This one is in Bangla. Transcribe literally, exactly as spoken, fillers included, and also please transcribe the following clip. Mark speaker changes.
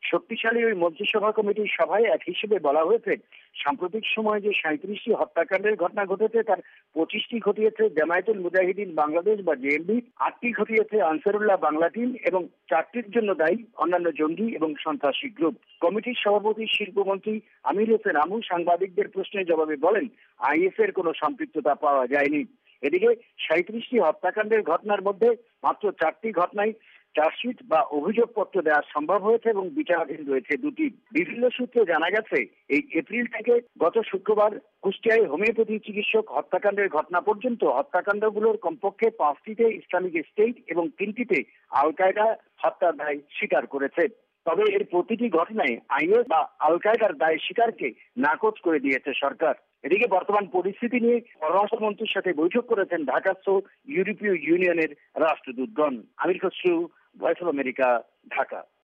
Speaker 1: শক্তিশালী ওই মন্ত্রিসভা কমিটির সভায় এক হিসেবে বলা হয়েছে, সাম্প্রতিক সময়ে যে সাঁইত্রিশটি হত্যাকাণ্ডের ঘটনা ঘটেছে তার পঁচিশটি ঘটিয়েছে জামায়াতুল মুজাহিদিন বাংলাদেশ বা জেএমবি, আটটি ঘটিয়েছে আনসারুল্লাহ বাংলা টিম এবং চারটির জন্য দায়ী অন্যান্য জঙ্গি এবং সন্ত্রাসী গ্রুপ। কমিটির সভাপতি শিল্পমন্ত্রী আমির হোসেন আমু সাংবাদিকদের প্রশ্নের জবাবে বলেন, আইএস এর কোনো সম্পৃক্ততা পাওয়া যায়নি। এদিকে সাঁইত্রিশটি হত্যাকাণ্ডের ঘটনার মধ্যে মাত্র চারটি ঘটনায় চার্জশিট বা অভিযোগপত্র দেওয়া সম্ভব হয়েছে এবং বিচারাধীন রয়েছে দুটি। বিভিন্ন সূত্রে জানা গেছে, এই এপ্রিল থেকে গত শুক্রবার কুষ্টিয়ায় হোমিওপ্যাথি চিকিৎসক হত্যাকাণ্ডের ঘটনা পর্যন্ত হত্যাকাণ্ডগুলোর কমপক্ষে পাঁচটিতে ইসলামিক স্টেট এবং তিনটিতে আল কায়দা হত্যার দায় স্বীকার করেছে। তবে এর প্রতিটি ঘটনায় আইএস বা আল কায়দার দায় স্বীকারকে নাকচ করে দিয়েছে সরকার। এদিকে বর্তমান পরিস্থিতি নিয়ে পররাষ্ট্রমন্ত্রীর সাথে বৈঠক করেছেন ঢাকাস্থ ইউরোপীয় ইউনিয়নের রাষ্ট্রদূতগণ। Amir Khosru, voice of America, Dhaka.